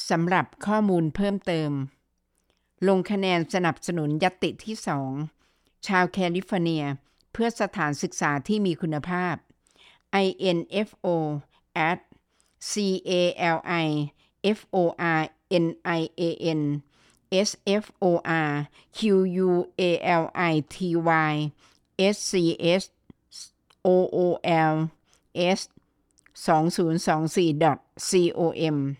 สำหรับข้อมูลเพิ่มเติมลงคะแนนสนับสนุนญัตติที่ 2 ชาวแคลิฟอร์เนียเพื่อสถานศึกษาที่มีคุณภาพ info@californiaschools2024.com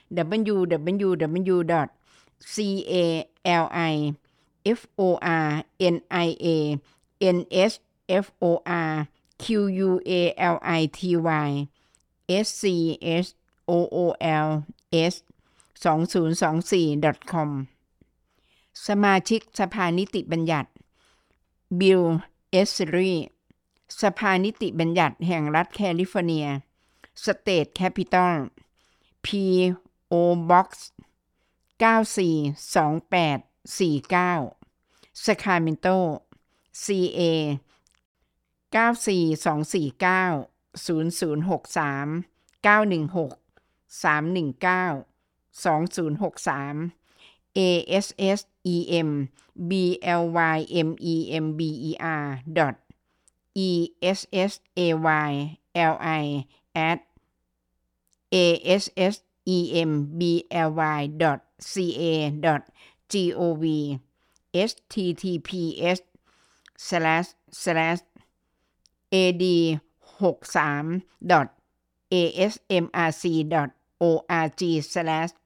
www.californiaschools2024.com สมาชิกสภานิติบัญญัติบิล เอสซิรีสภานิติบัญญัติแห่งรัฐแคลิฟอร์เนีย State Capitol P.O. Box 942849 Sacramento CA 942490063 916 319 2063 ASSEM BLYMEMBER.ESSEMBLY.ca.gov https://ad63.asmrc.org/